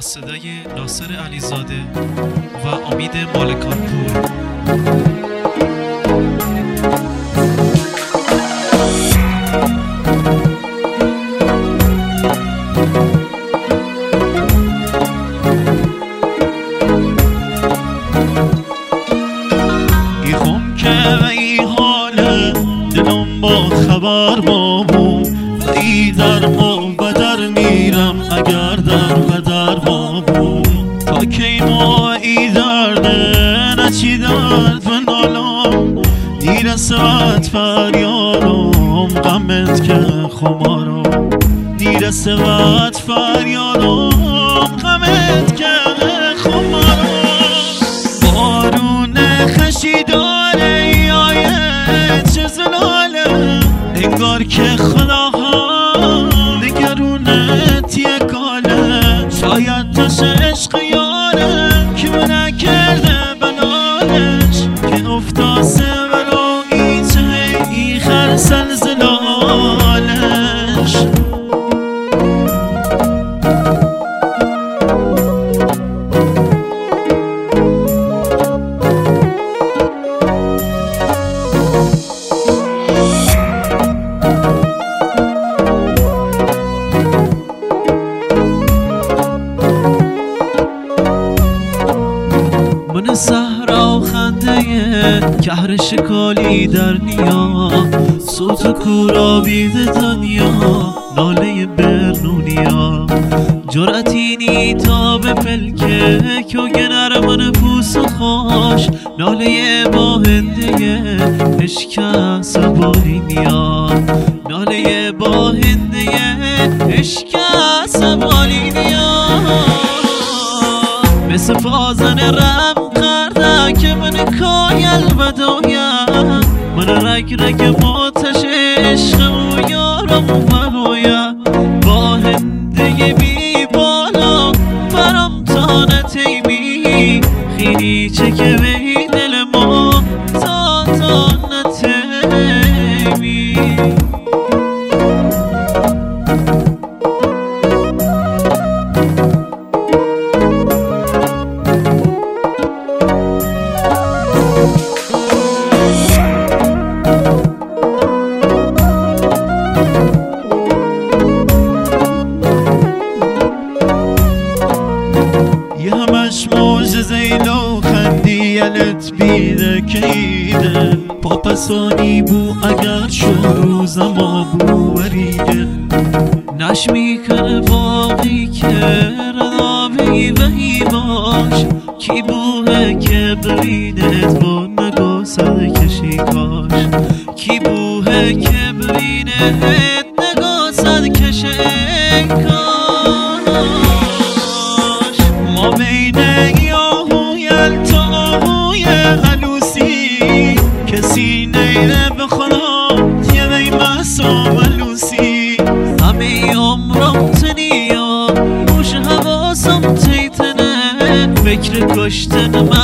صدای ناصر علیزاده و امید مالکانپور. ای خم که ای حاله دلم با خبر بابو ای در بدر میرم اگر در بدر بابو تا کی ما ای درده نچی درد و نالم دیر سوت فریارم غمت که خمارم دیر سوت فریارم غمت که خمارم بارون خشی داره یایه چه زلاله انگار که خدا ها نگرونت یه کاله شاید تش عشق یاره که نکرده بلالش که افتاسه ولایی چه ای خرسل زلالش من صحرا خنده کهر شکالی در نیا صوت کورا بیده دنیا ناله برنونیا جرأتی نی تا به پلکه که گنر من پوس و خوش ناله با هنده عشق سبالی نیا ناله با هنده عشق سبالی نیا مثل فازن رم کرده که من کایل بدایم من رگ رگ ماتش عشق و یارم برویم با هنده بی بالا برام تا نتیمی خیلی چکه به دل ما تا نتیمی یه همش معجزه ایلو خندیلت بیده کیده پاپسانی بو اگر شو روزما بو وریگه نش میکنه باقی که ردابی وحی باش کی بوه که ببینت با نگاه سر کشی کاش کی بوه که ببینت نگاه سر کشی کاش ما بین یاهوی التاهوی علوسی کسی نیره به خدا یه وی محسا ملوسی همه عمرم تنیا موش حواسم تیتنه فکر کشتن من